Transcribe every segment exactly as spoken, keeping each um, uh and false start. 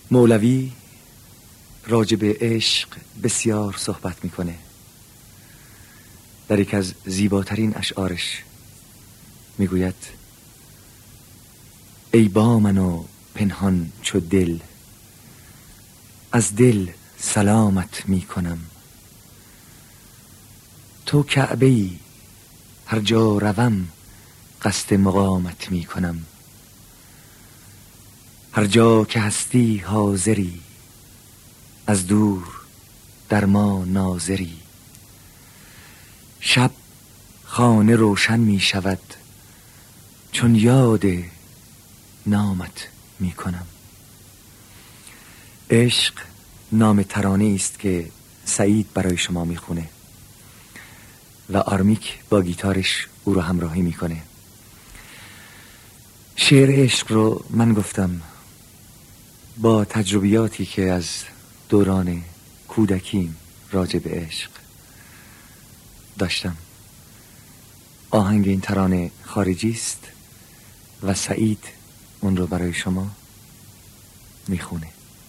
مولوی راجع به عشق بسیار صحبت میکنه. در یک از زیباترین اشعارش میگوید: ای با من و پنهان چو دل، از دل سلامت میکنم. تو کعبه‌ای هر جا روم قصد مقامت میکنم. هر جا که هستی حاضری، از دور در ما ناظری. شب خانه روشن می شود، چون یاد نامت می کنم. عشق نام ترانه است که سعید برای شما می خونه و آرمیک با گیتارش او رو همراهی می کنه. شعر عشق رو من گفتم با تجربیاتی که از دوران کودکیم راجع به عشق داشتم. آهنگ این ترانه خارجی است و سعید اون رو برای شما میخونه.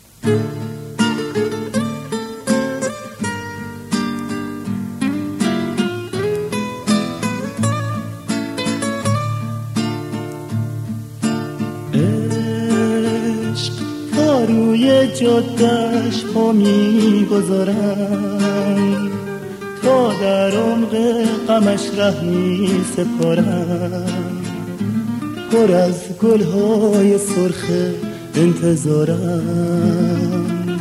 عشق تا روی جادش پا میگذارم، تا در عمق غمش ره می سپارم. پر از گلهای سرخ انتظارم.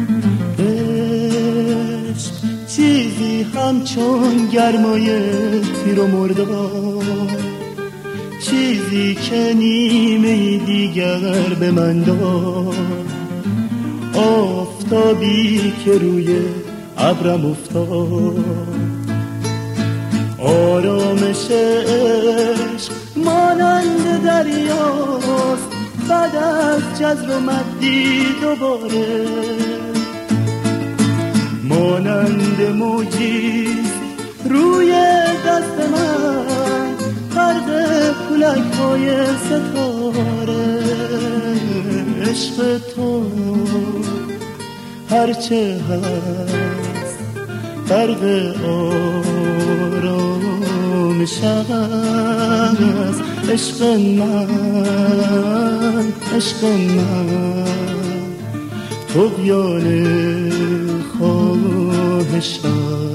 عشق چیزی همچون گرمای تیر و مردار، چیزی که نیمه دیگر به من داد. آفتابی که روی ابرم افتاد. آرامش عشق مانند دریاست، بعد از جزر و مدی دوباره. مانند موجیست روی دست من، غرق پولک‌های ستاره. عشق تو هرچه هست غرق آرامش است. عشق من، عشق من، طغیان خواهش است.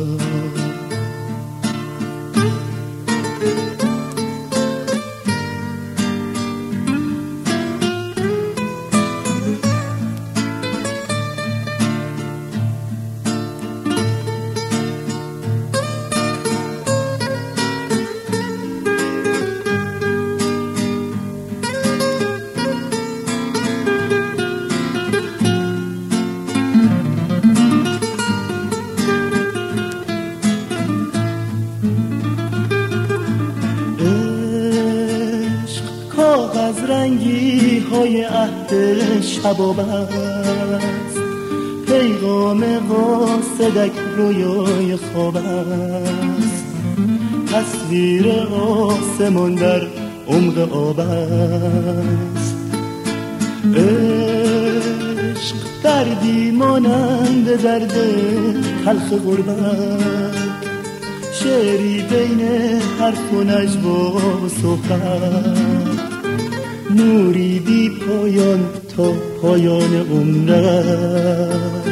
رنگی های عهد شباب است، پیغام قاصدک رویای خواب است. تصویر آسمان در عمق آب است. عشق دردی مانند درد تلخ غربت، شعری بین حرف و نجوا و صحبت. نوری بی پایان تا پایان عمرت.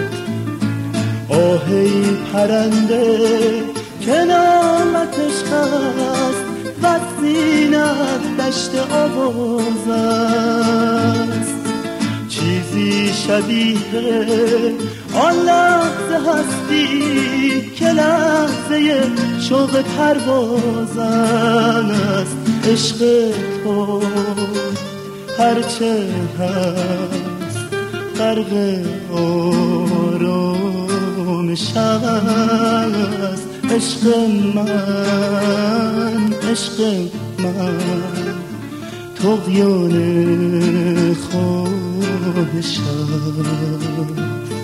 آهی پرنده که نامت عشق است، و سینه‌ات دشت آواز است. چیزی شبیه آن لحظه هستی که لحظه شوق پرواز است. عشق تو هرچه هست غرق آرامش است. عشق من، عشق من، طغیان خواهش است.